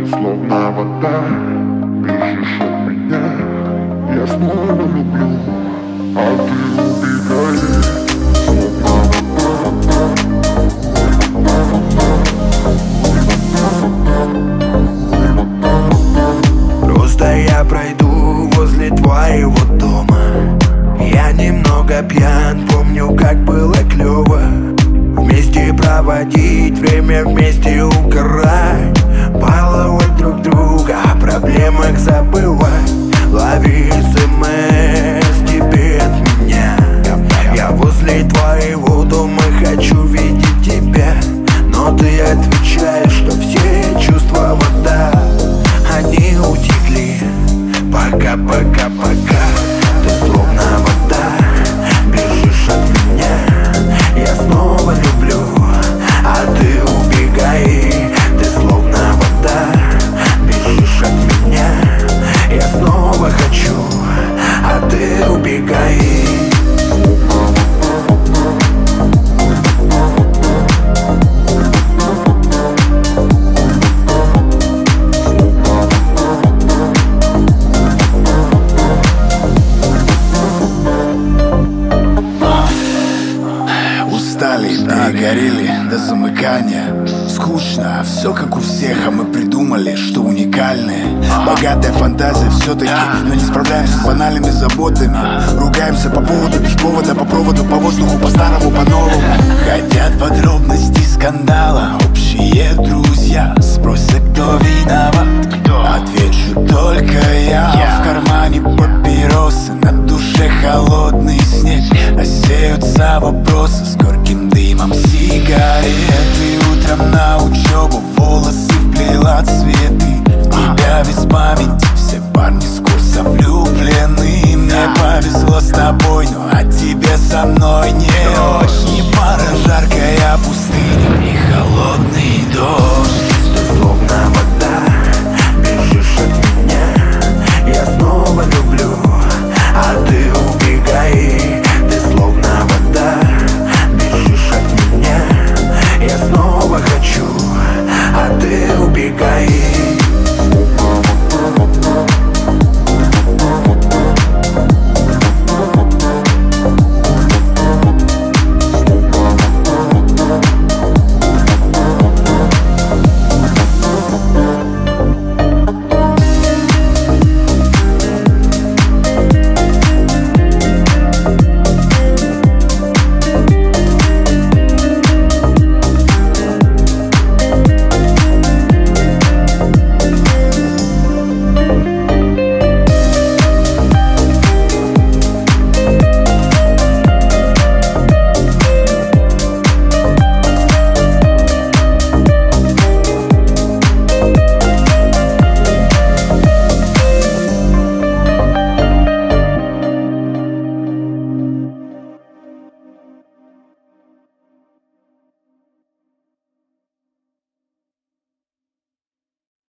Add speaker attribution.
Speaker 1: словно вода, бежишь от меня. Я снова люблю, а ты убегаешь.
Speaker 2: Просто я пройду возле твоего дома. Я немного пьян, помню, как было клёво. Вместе проводить время, вместе угорать, баловать друг друга, о проблемах забывать. Лови СМС тебе от меня. Я возле твоего дома, хочу видеть тебя. Но ты отвечаешь, что все чувства вода, они утекли. Пока, пока, пока. Ты словно вода, бежишь от меня. Я снова люблю, а ты убегай. Ты словно вода, бежишь от меня. Я снова хочу, а ты убегай.
Speaker 3: Перегорели до замыкания. Скучно, все как у всех, а мы придумали, что уникальные. Богатая фантазия все-таки, но не справляемся с банальными заботами. Ругаемся по поводу, без повода, по проводу, по воздуху, по-старому, по-новому. Хотят подробностей скандала, общие друзья. Спросят, кто виноват, отвечу только я. В кармане папиросы, на душе холодный снег. Рассеются вопросы с горьким дымом сигареты. Утром на учебу волосы вплела цветы. В тебя без памяти все парни с курса влюблены. Мне повезло с тобой, но а тебе со мной не очень. И пара жаркая пустыня и холодный дождь.
Speaker 2: Ты словно вода, бежишь от меня. Я снова люблю, а ты убегай. Ты словно вода, бежишь от меня. Я снова хочу, а ты убегай.